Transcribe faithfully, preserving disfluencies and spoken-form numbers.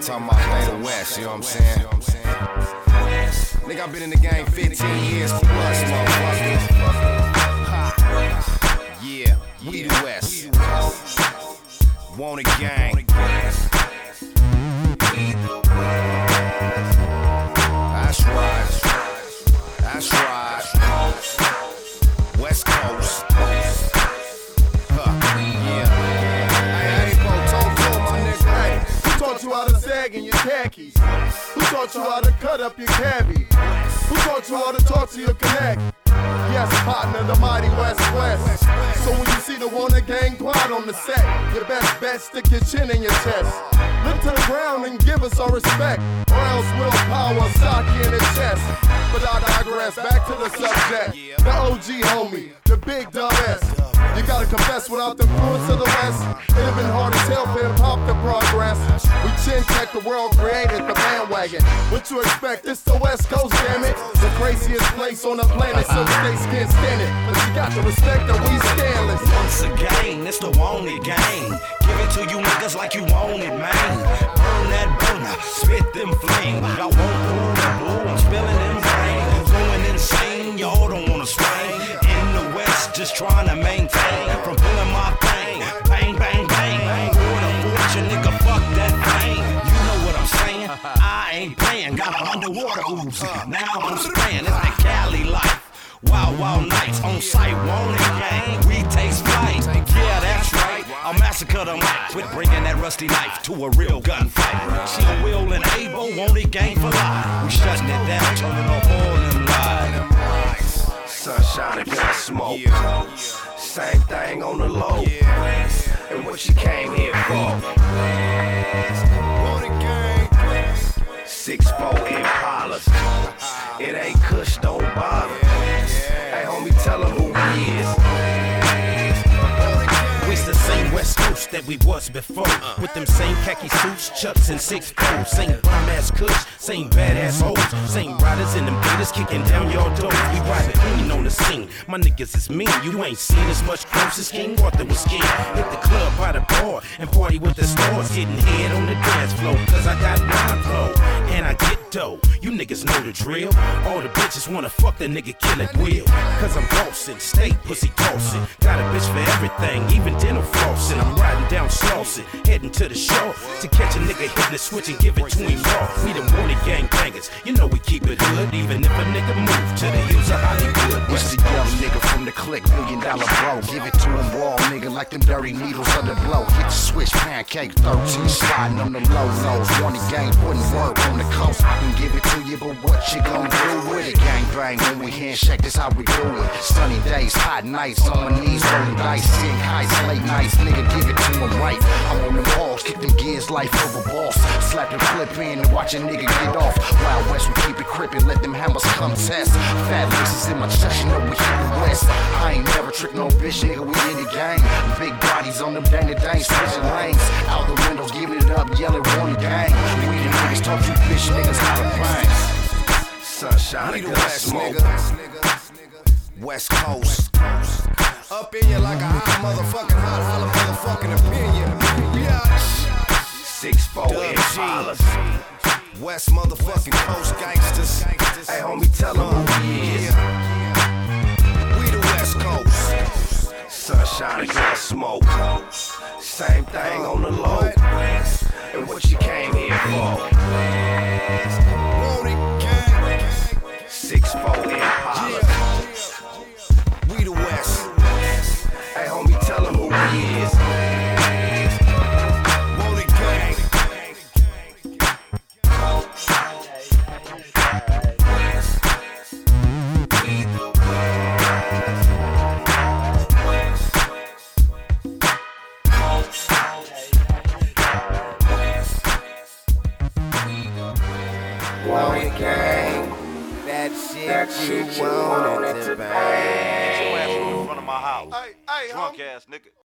talking about they the West, you know what I'm saying? Nigga, I been in the game fifteen years plus, motherfucker. Yeah, we the West. Want a gang. That's right. That's right. West Coast. Huh. Yeah. Hey, hey, bro, talk to him, my nigga. Hey, who taught you how to sag in your khakis? Who taught you how to cut up your cabbie? Who taught you how to talk to your connect? Yes, partner, the mighty West West. So when you see the Wanna Gang glide on the set, your best bet, stick your chin in your chest. Look to the ground and give us our respect, or else we'll power sock you in the chest. But I digress, back to the subject. The O G homie, the big Dub S. You gotta confess, without the influence of the West, it'd been hard as hell for hip-hop to progress. We chin-check the world, created the bandwagon. What you expect? It's the West Coast, damn it. The craziest place on the planet, so they can't stand it. But you got to respect that we scandalous. Once again, it's the wanted game. Give it to you niggas like you want it, man. Burn that burner, spit them flames. Y'all won't pull that blue, I'm spilling them rain. Going insane, y'all don't wanna swing. In the West, just trying to maintain. From pulling my thing, bang, bang, bang. Pour the fortune, nigga, fuck that thing. You know what I'm saying? I ain't playing, got an underwater ooze. Now I'm spraying, it's that Cali life. Wild, wild nights on sight, wanted gang. We takes flight, yeah, that's right. I'll massacre the mic, quit bringing that rusty knife to a real gunfight. Chill, Will, and Able, wanted gang for life. We shutting it down, turning off all them lights. Sunshine and got smoke. Same thing on the low. And what you came here for? Six four Impalas. It ain't Kush, don't bother. Hey homie, tell him who he is. We's the same West Coast that we was before. With them same khaki suits, chucks, and six fours. Same bomb ass Kush, same badass hoes. Same riders in them gators kicking down your doors. We ride clean on the scene. My niggas is mean. You ain't seen as much close as King Arthur was king. Hit the club by the bar and party with the stars. Getting head on the dance floor. Cause I got rhyme flow. And I get dough. You niggas know the drill. All the bitches wanna fuck the nigga kill it will. Cause I'm bossing, stay pussy tossing. Got a bitch for everything, even dental flossing. I'm riding down Slauson, heading to the show to catch a nigga hitting the switch and give it to him raw. We the wanted gang bangers, you know we keep it hood. Even if a nigga move to the hills of Hollywood. It's the young nigga from the clique, million dollar bro. Give it to him raw, nigga, like them dirty needles of the blow. Hit the switch, pancake, thirteen, sliding on the low lows. Wanted gang, putting work on the coast. I can give it to you, but what you gon' do with it? Gang bang, when we handshake, this how we do it. Sunny days, hot nights, on my knees, rolling dice, seeing heights, late nights, nigga, give it to him right. I'm on them balls, kick them gears, life over boss. Slap the flip in and watch a nigga get off. Wild West, we keep it crippin', let them hammers come test. Fat laces in my chest, you know we hit the West. I ain't never trick no bitch, nigga, we in the game. Big bodies on them dang dang, switching lanes. Out the windows, giving it up, yelling, want a gang. We the niggas talk you bitch niggas how to bang. Sunshine and got smoke. West Coast. Up in you like a hot motherfucking hot holla motherfucking opinion. Bitch. Six four Impalas. West motherfucking Coast gangsters. Hey homie, tell him who he is. We the West Coast. Sunshine and got smoke. Same thing on the low. And what you came here for? Six four Impala. We the West. Hey homie, tell him who he is. Wanted gang. Wanted gang. That shit That you shit you wanted wanted to to bang. bang. Your ass in front of my house. Hey, hey, Drunk ass nigga.